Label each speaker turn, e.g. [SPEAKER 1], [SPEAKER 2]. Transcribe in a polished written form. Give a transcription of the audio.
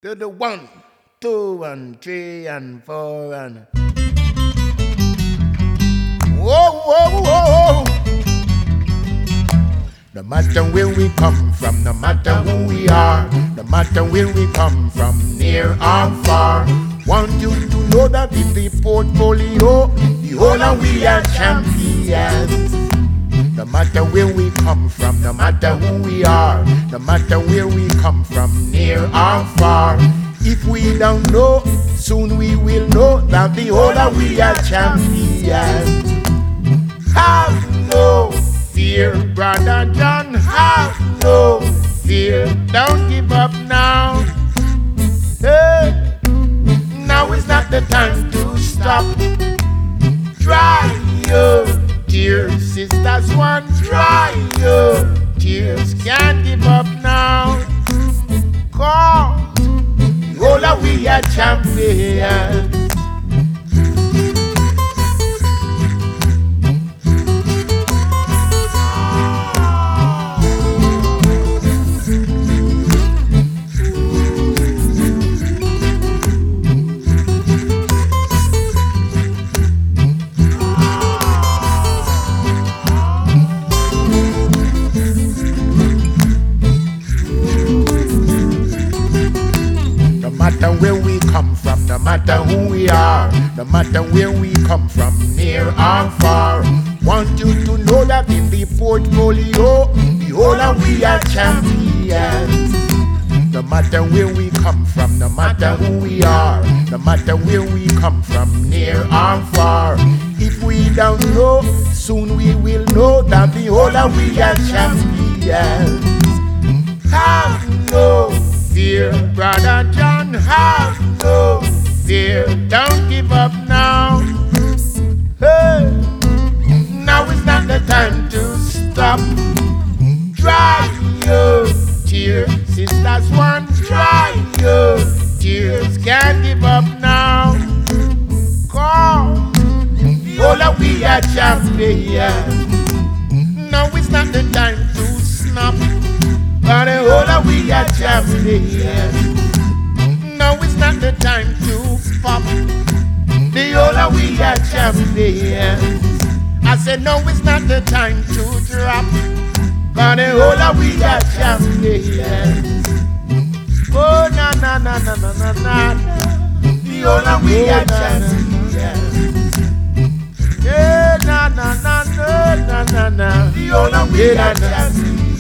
[SPEAKER 1] To the 1, 2, and 3, and 4, and whoa, whoa, whoa. No matter where we come from, no matter who we are, no matter where we come from, near or far, want you to know that in the portfolio, the whole of we are champions. No matter where we come from, no matter who we are, no matter where we come from, near or far, if we don't know, soon we will know that the whole of we are champions. Have no fear, Brother John, have no fear. Don't give up now. Hey, now is not the time to stop. Dry your tears, sisters, one dry your tears. Can't give up now. Cause all of we are champions. No matter where we come from, no matter who we are, no matter where we come from, near or far, want you to know that in the portfolio, the whole of we are champions. No matter where we come from, no matter who we are, no matter where we come from, near or far, if we don't know, soon we will know that the whole of we are champions. Have no fear, Brother John, have no fear. Don't give up now. Hey, now is not the time to stop. Dry your tears, sisters, one dry your tears. Can't give up now. Cause the whole of we are champions. Now is not the time to snap. But the whole of we are champions. Now it's not the time to pop. The whole of we are champions. I said no, it's not the time to drop. But the whole of we are champions. Oh na na na na na na na. The whole of we are champions. Yeah na na na na na na na. The whole of we are champions.